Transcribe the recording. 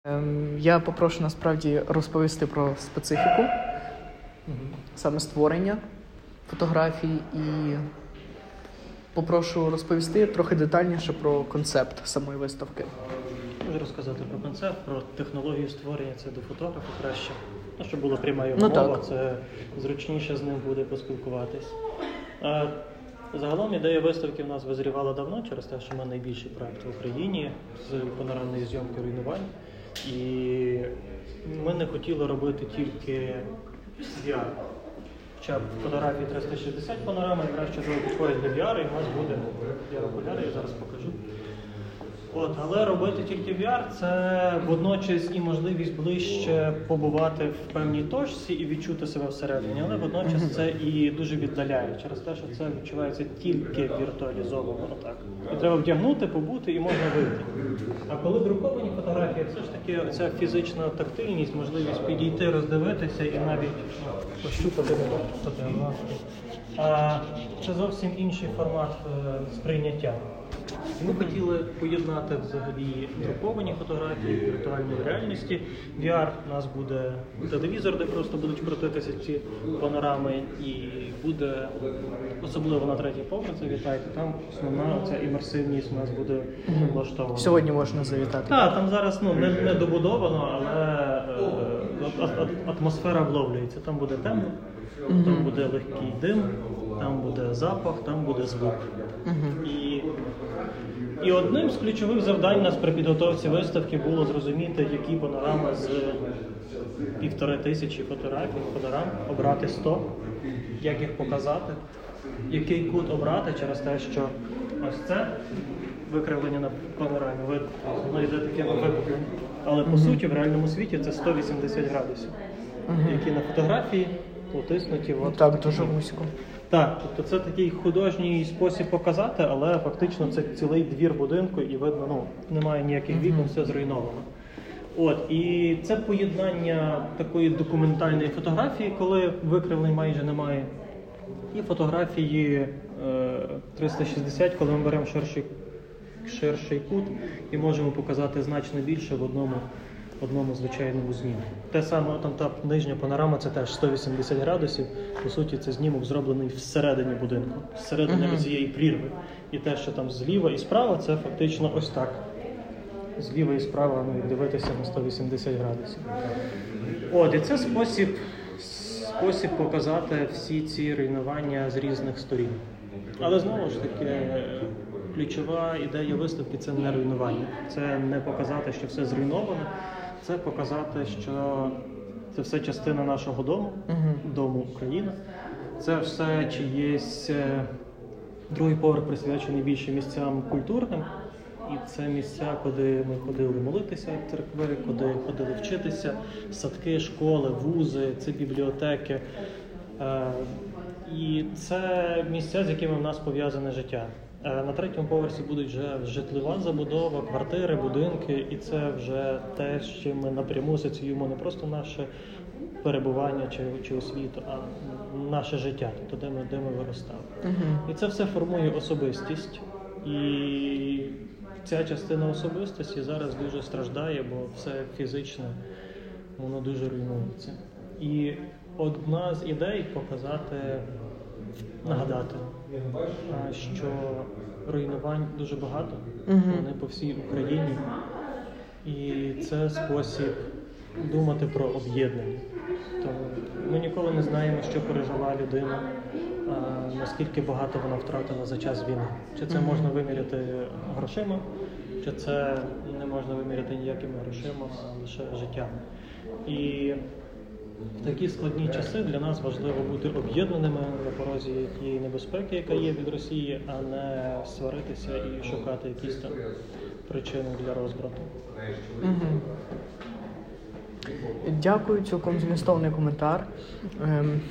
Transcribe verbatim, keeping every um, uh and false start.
Ем, Я попрошу насправді розповісти про специфіку, саме створення фотографій, і попрошу розповісти трохи детальніше про концепт самої виставки. Можу розказати про концепт, про технологію створення, це до фотографа краще. Ну, щоб була пряма його Ну, мова, так. це зручніше з ним буде поспілкуватись. А, загалом ідея виставки в нас визрівала давно, через те, що ми найбільший проект в Україні з панорамної зйомки руйнувань. І ми не хотіли робити тільки ві ар. Хоча б фотографії триста шістдесят панорами якраз чудово підходять для ві ар, і в нас буде ві ар-окуляри, я зараз покажу. От, але робити тільки ві ар – це водночас і можливість ближче побувати в певній точці і відчути себе всередині, але водночас це і дуже віддаляє, через те, що це відчувається тільки віртуалізовано. Отак. І треба вдягнути, побути і можна вийти. А коли друковані фотографії, все ж таки ця фізична тактильність, можливість підійти, роздивитися і навіть пощупати фотографію. А це зовсім інший формат е, сприйняття. Ми хотіли поєднати взагалі друковані фотографії в віртуальній реальності. ві ар у нас буде телевізор, де просто будуть крутитися ці панорами, і буде, особливо на третій поверх, завітайте, там основна ця імерсивність у нас буде влаштована. Сьогодні можна завітати. Так, там зараз ну, не, не добудовано, але е, а- а- атмосфера вловлюється. Там буде темно, там буде легкий дим, там буде запах, там буде звук. І І одним з ключових завдань нас при підготовці виставки було зрозуміти, які панорами з півтори тисячі фотографій, панорам, обрати сто, як їх показати, який кут обрати через те, що ось це викривлення на панорамі, видно, воно йде таке випуклення. Але по суті в реальному світі це сто вісімдесят градусів, які на фотографії потиснуті. От Так, дуже вузько. Так, тобто це такий художній спосіб показати, але фактично це цілий двір будинку і видно, ну, немає ніяких вікон, все зруйновано. От, і це поєднання такої документальної фотографії, коли викривлень майже немає, і фотографії е, триста шістдесят, коли ми беремо ширший, ширший кут і можемо показати значно більше в одному одному звичайному знімку. Те саме, там та нижня панорама, це теж сто вісімдесят градусів. По суті, це знімок зроблений всередині будинку, всередині uh-huh. цієї прірви. І те, що там зліва і справа, це фактично ось так. Зліва і справа, ну, дивитися на сто вісімдесят градусів. От, і це спосіб, спосіб показати всі ці руйнування з різних сторін. Але знову ж таки, ключова ідея виставки – це не руйнування. Це не показати, що все зруйновано, це показати, що це все частина нашого дому, uh-huh. дому Україна. Це все чиєсь другий поверх присвячений більше місцям культурним. І це місця, куди ми ходили молитися в церкви, куди ходили вчитися, садки, школи, вузи, це бібліотеки. І це місця, з якими в нас пов'язане життя. На третьому поверсі будуть вже житлова забудова, квартири, будинки, і це вже те, з чим ми напряму асоціюємо не просто наше перебування чи, чи освіту, а наше життя, тобто де ми, де ми виростали. Uh-huh. І це все формує особистість. І ця частина особистості зараз дуже страждає, бо все фізичне, воно дуже руйнується. І одна з ідей показати, нагадати, що руйнувань дуже багато, uh-huh. вони по всій Україні. І це спосіб думати про об'єднання. Тому ми ніколи не знаємо, що пережила людина, а наскільки багато вона втратила за час війни. Чи це uh-huh. можна виміряти грошима, чи це не можна виміряти ніякими грошима, а лише життям. І в такі складні часи для нас важливо бути об'єднаними на порозі тієї небезпеки, яка є від Росії, а не сваритися і шукати якісь там причини для розбрату. Угу. Дякую, цілком змістовний коментар. Ем...